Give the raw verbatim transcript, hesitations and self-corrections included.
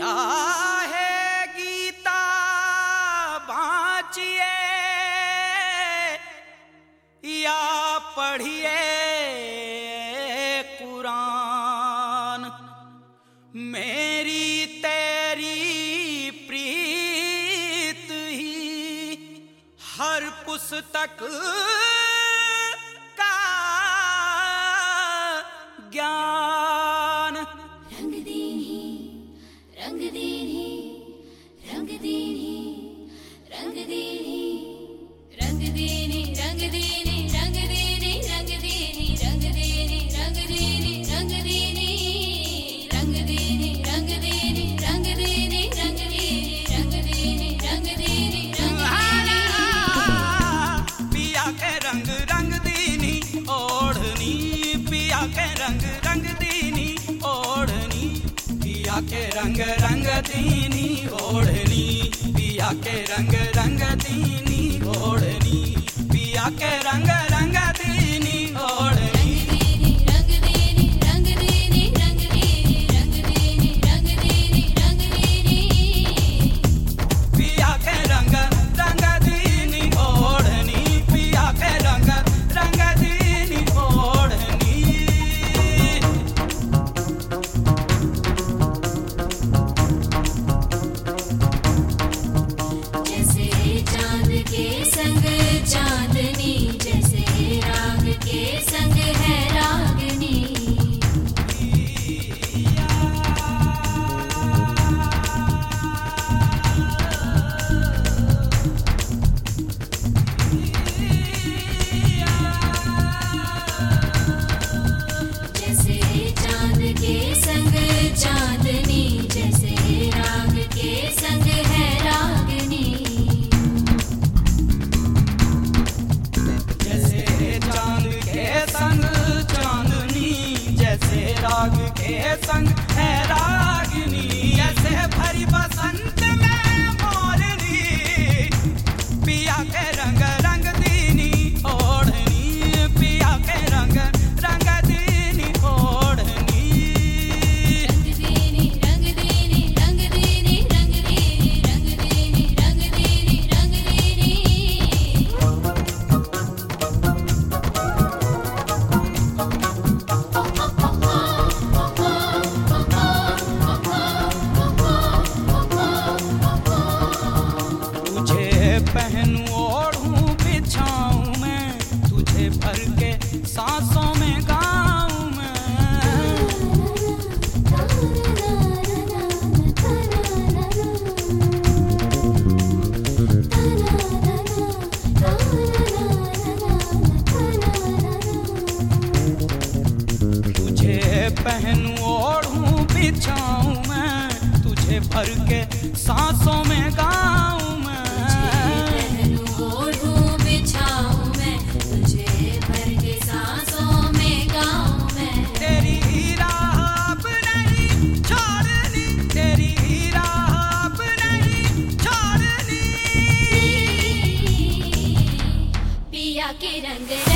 चाहे गीता बाँचिए या पढ़िए कुरान, मेरी तेरी प्रीत ही हर पुस्तक का ज्ञान। रंग दीनी रंग दीनी रंग दीनी रंग दीनी रंग दीनी रंग दीनी रंग दीनी रंग दीनी रंग दीनी रंग दीनी रंग दीनी रंग दीनी रंग दीनी रंग दीनी रंग दीनी रंग दीनी रंग दीनी पिया के रंग रंग दीनी ओढ़नी, पिया के रंग रंग दीनी ओढ़नी, पिया के रंग रंग दीनी ओढ़नी, पिया के रंग रंग दीनी ओढ़नी, पिया के रंग रंग दीनी ओढ़नी। रंग दीनी रंग दीनी रंग दीनी रंग दीनी रंग दीनी रंग दीनी पिया के रंग रंग दीनी ओढ़नी, पिया के रंग रंग दीनी ओढ़नी। जैसे चांद के संग चांदनी, जैसे राग के संग है रागनी। जैसे चांद के संग चांदनी, जैसे राग के संग है रागनी। जैसे चांद के संग चांदनी, जैसे राग के संग है रागिनी, जैसे भरी बसंत में मोरनी, पिया के रंग रंग दीनी ओढ़नी, पिया के रंग रंग दीनी ओढ़नी। रंग दीनी रंग दीनी रंग दीनी रंग दीनी रंग दीनी रंग दीनी रंग दीनी तुझे पहनूं ओढ़ूं बिछाऊं मैं, तुझे भर के सांसों में गाऊं मैं। तुझे पहनूं ओढ़ूं बिछाऊं मैं, तुझे भर के सांसों में गाऊं मैं। पहनूं ओढ़ूं बिछाऊं मैं, तुझे भर के सांसों में गाऊं मैं। तेरी राह अब नहीं छोड़नी, तेरी राह अब नहीं छोड़नी। पिया के रंग